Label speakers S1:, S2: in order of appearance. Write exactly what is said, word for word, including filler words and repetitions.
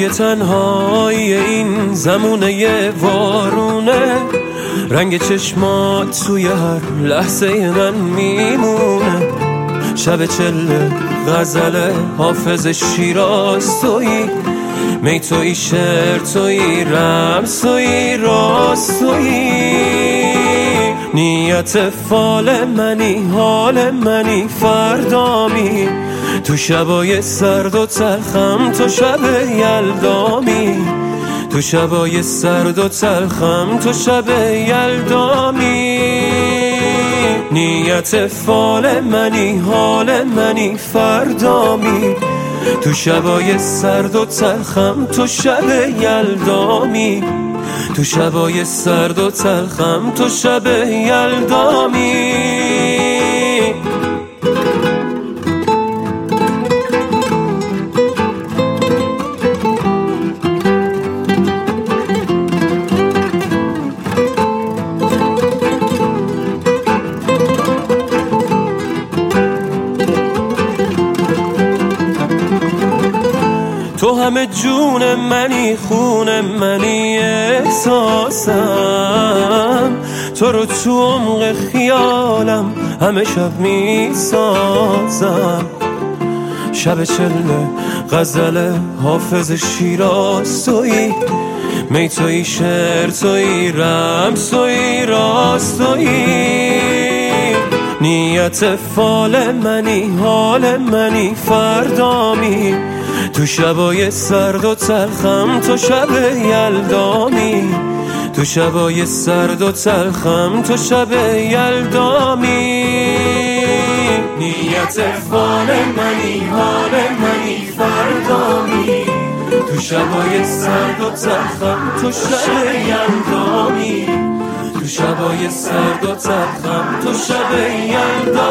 S1: توی تنهای این زمونه وارونه، رنگ چشمات توی هر لحظه من میمونه. شب چله غزل حافظ شیراز تویی، می تویی شعر تویی رمز تویی راست تویی. نیت فال منی حال منی فردامی، تو شبای سرد و تلخم تو شب یلدامی، تو شبای سرد و تلخم تو شب یلدامی. نیت فال منی حال منی فردامی، تو شبای سرد و تلخم تو شب یلدامی، تو شبای سرد و تلخم تو شب یلدامی. تو همه جون منی خون منی احساسم، تو رو تو عمق خیالم همه شب می سازم. شب چله غزل حافظ شیراز تویی، می تویی شعر تویی رمز تویی راست تویی. نیت فال منی حال منی فردامی، تو شبای سرد و تلخم تو شب یلدامی، تو شبای سرد و تلخم تو شب یلدامی. نیت فال منی حال منی فردامی، تو شبای سرد و تلخم تو شب یلدامی، تو شبای سرد و تلخم تو شب یلدامی.